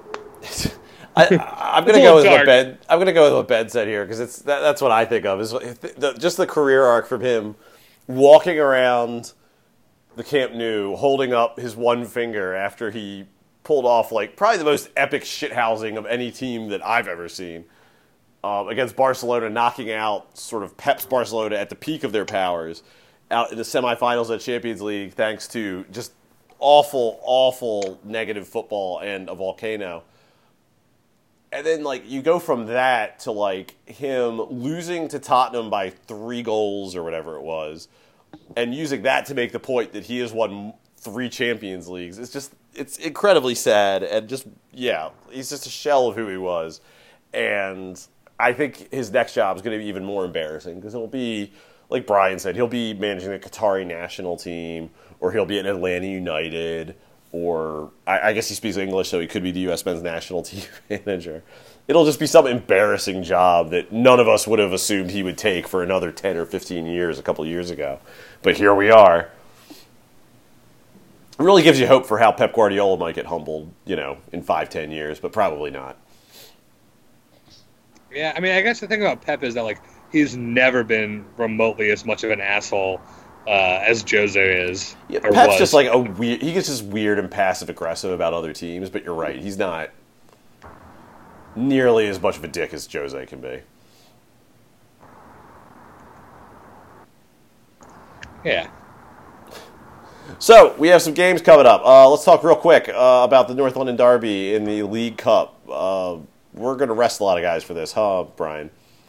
I, I, I'm gonna It's a go little with what dark. Ben. I'm gonna go with what Ben said here because it's that, that's what I think of is the, just the career arc from him walking around the Camp Nou holding up his one finger after he pulled off like probably the most epic shithousing of any team that I've ever seen. Um, against Barcelona, knocking out sort of Pep's Barcelona at the peak of their powers out in the semifinals of Champions League thanks to just awful, awful negative football and a volcano. And then, like, you go from that to, like, him losing to Tottenham by three goals or whatever it was and using that to make the point that he has won three Champions Leagues. It's just, it's incredibly sad and just, yeah, he's just a shell of who he was. And I think his next job is going to be even more embarrassing because it'll be, like Brian said, he'll be managing the Qatari national team or he'll be at Atlanta United or I, I guess he speaks English, so he could be the U S men's national team manager. It'll just be some embarrassing job that none of us would have assumed he would take for another ten or fifteen years a couple of years ago. But here we are. It really gives you hope for how Pep Guardiola might get humbled, you know, in five, ten years, but probably not. Yeah, I mean, I guess the thing about Pep is that, like, he's never been remotely as much of an asshole uh, as Jose is. Yeah, or Pep's was. just like a weird, he gets just weird and passive-aggressive about other teams, but you're right, he's not nearly as much of a dick as Jose can be. Yeah. So, we have some games coming up. Uh, let's talk real quick uh, about the North London Derby in the League Cup. Uh, we're going to rest a lot of guys for this, huh, Brian?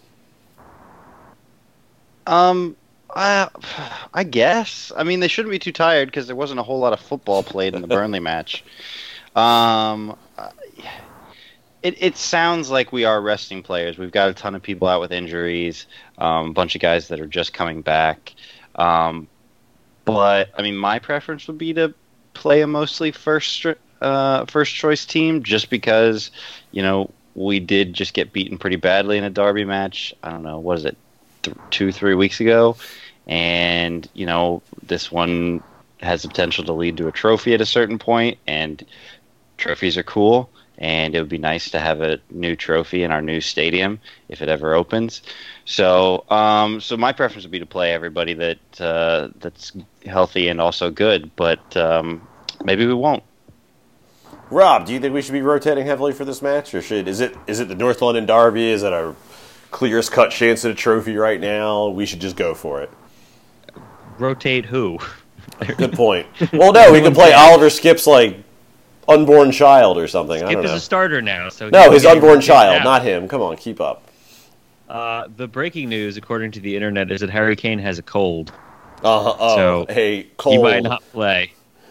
Um, I, I guess. I mean, they shouldn't be too tired because there wasn't a whole lot of football played in the Burnley match. Um, it it sounds like we are resting players. We've got a ton of people out with injuries, um, a bunch of guys that are just coming back. Um, but I mean, my preference would be to play a mostly first uh, first choice team, just because you know we did just get beaten pretty badly in a derby match. I don't know, what is it, th- two three weeks ago, and you know this one has the potential to lead to a trophy at a certain point, and trophies are cool. And it would be nice to have a new trophy in our new stadium if it ever opens. So, um, so my preference would be to play everybody that uh, that's healthy and also good. But um, maybe we won't. Rob, do you think we should be rotating heavily for this match, or should is it is it the North London Derby? Is it our clearest cut chance at a trophy right now? We should just go for it. Rotate who? Good point. Well, no, we can play Oliver Skip's like unborn child or something. Skip I don't is know. a starter now. So no, his unborn rotated child, out. not him. Come on, keep up. Uh, the breaking news, according to the internet, is that Harry Kane has a cold. Uh, oh, So, hey, Cole. He might not play.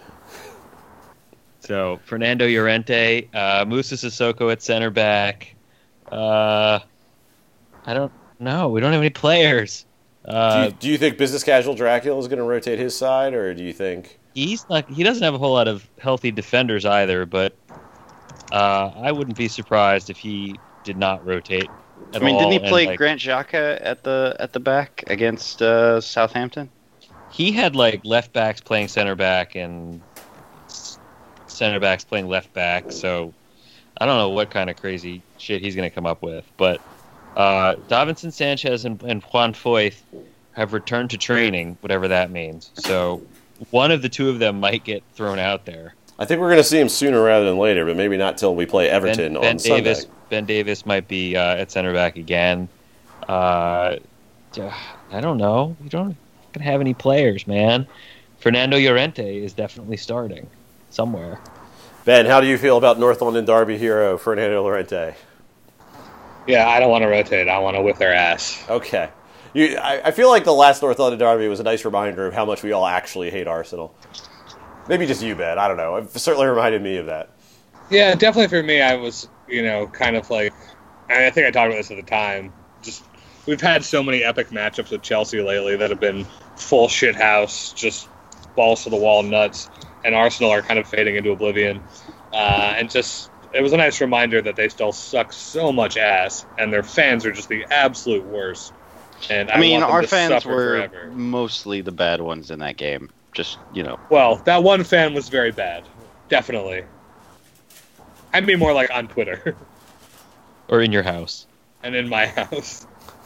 So, Fernando Llorente, uh, Musa Sissoko at center back. Uh, I don't know. We don't have any players. Uh, do, you, do you think Business Casual Dracula is going to rotate his side, or do you think... he's not. He doesn't have a whole lot of healthy defenders either, but uh, I wouldn't be surprised if he did not rotate I at mean, all. didn't he and, play like, Grant Xhaka at the at the back against uh, Southampton? He had like left backs playing center back and s- center backs playing left back. So I don't know what kind of crazy shit he's going to come up with. But uh, Davinson Sanchez and, and Juan Foyth have returned to training, whatever that means. So one of the two of them might get thrown out there. I think we're going to see him sooner rather than later, but maybe not till we play Everton Ben, on Ben Sunday. Davis, Ben Davis might be uh, at center back again. Uh, I don't know. We don't gonna have any players, man. Fernando Llorente is definitely starting somewhere. Ben, how do you feel about North London Derby hero Fernando Llorente? Yeah, I don't want to rotate. I want to whip their ass. Okay. You, I, I feel like the last North London Derby was a nice reminder of how much we all actually hate Arsenal. Maybe just you, Ben. I don't know. It certainly reminded me of that. Yeah, definitely for me, I was, you know, kind of like, and I think I talked about this at the time, just, we've had so many epic matchups with Chelsea lately that have been full shit house, just balls to the wall nuts, and Arsenal are kind of fading into oblivion. Uh, and just, it was a nice reminder that they still suck so much ass, and their fans are just the absolute worst. And I, I mean, want them our to fans suffer were forever. mostly the bad ones in that game. Just, you know. Well, that one fan was very bad. Definitely. I mean more like on Twitter. Or in your house. And in my house.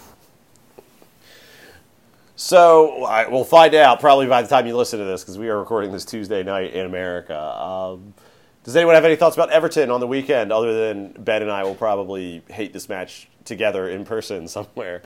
So, I, we'll find out probably by the time you listen to this, because we are recording this Tuesday night in America. Um, does anyone have any thoughts about Everton on the weekend, other than Ben and I will probably hate this match together in person somewhere?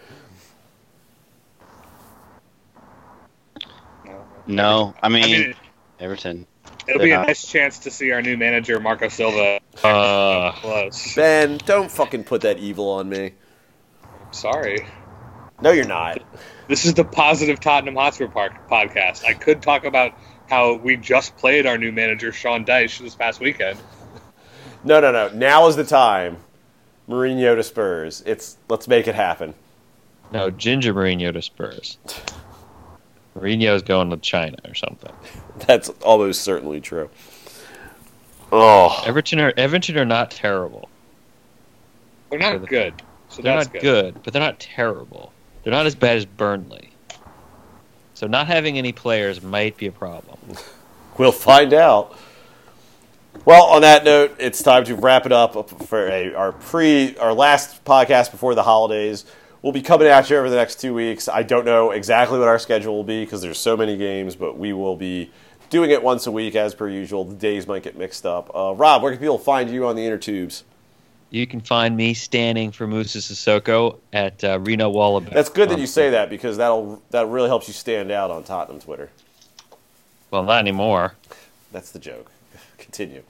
No, I mean, I mean Everton. It'll They're be a not. nice chance to see our new manager, Marco Silva. Uh, Close. Ben, don't fucking put that evil on me. Sorry. No, you're not. This is the Positive Tottenham Hotspur Park podcast. I could talk about how we just played our new manager, Sean Dyche, this past weekend. No, no, no. Now is the time. Mourinho to Spurs. It's let's make it happen. no, Ginger Mourinho to Spurs. Mourinho's going to China or something. That's almost certainly true. Oh, Everton are Everton are not terrible. They're not good. So They're that's not good. good, but they're not terrible. They're not as bad as Burnley. So not having any players might be a problem. we'll find out. Well, on that note, it's time to wrap it up for a, our pre our last podcast before the holidays. We'll be coming at you over the next two weeks. I don't know exactly what our schedule will be because there's so many games, but we will be doing it once a week as per usual. The days might get mixed up. Uh, Rob, where can people find you on the inner tubes? You can find me standing for Musa Sissoko at uh, Reno Wallaby. That's good that Um, you say that because that'll that really helps you stand out on Tottenham Twitter. Well, not anymore. That's the joke. Continue.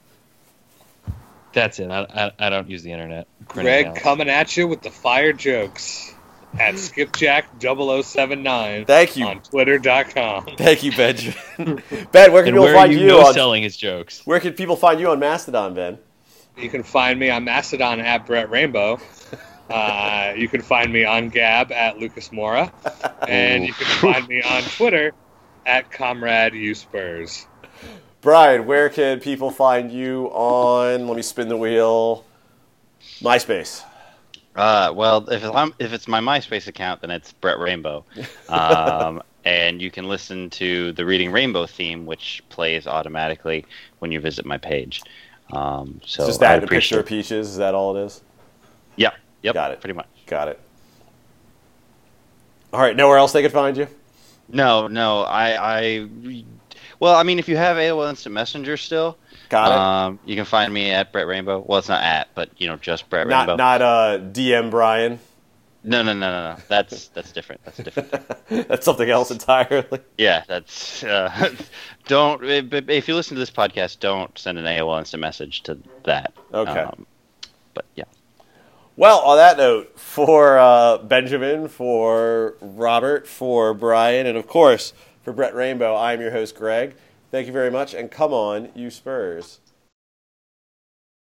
That's it. I, I, I don't use the internet. for Greg anything else. coming at you with the fire jokes at skipjack double oh seven nine Thank you. on twitter dot com. Thank you, Benjamin. Ben, where can And people where are find you you no on selling his jokes? Where can people find you on Mastodon, Ben? You can find me on Mastodon at Brett Rainbow. Uh, you can find me on Gab at Lucas Mora. And you can find me on Twitter at Comrade U Spurs. Brian, where can people find you on, let me spin the wheel, MySpace? Uh, well, if I'm, if it's my MySpace account, then it's Brett Rainbow, um, and you can listen to the Reading Rainbow theme, which plays automatically when you visit my page. Um, so Just I that and a picture appreciate. of Peaches, is that all it is? Yep, yep, Got it. pretty much. Got it. All right, nowhere else they could find you? No, no, I, I, well, I mean, if you have A O L Instant Messenger still, Got it. um, you can find me at Brett Rainbow. Well, it's not at, but you know, just Brett Not Rainbow. not uh, D M Brian. No, no, no, no, no. That's that's different. That's different. That's something else entirely. Yeah, that's uh, don't. If you listen to this podcast, don't send an A O L Instant message to that. Okay. Um, but yeah. Well, on that note, for uh, Benjamin, for Robert, for Brian, and of course for Brett Rainbow, I'm your host, Greg. Thank you very much, and come on, you Spurs.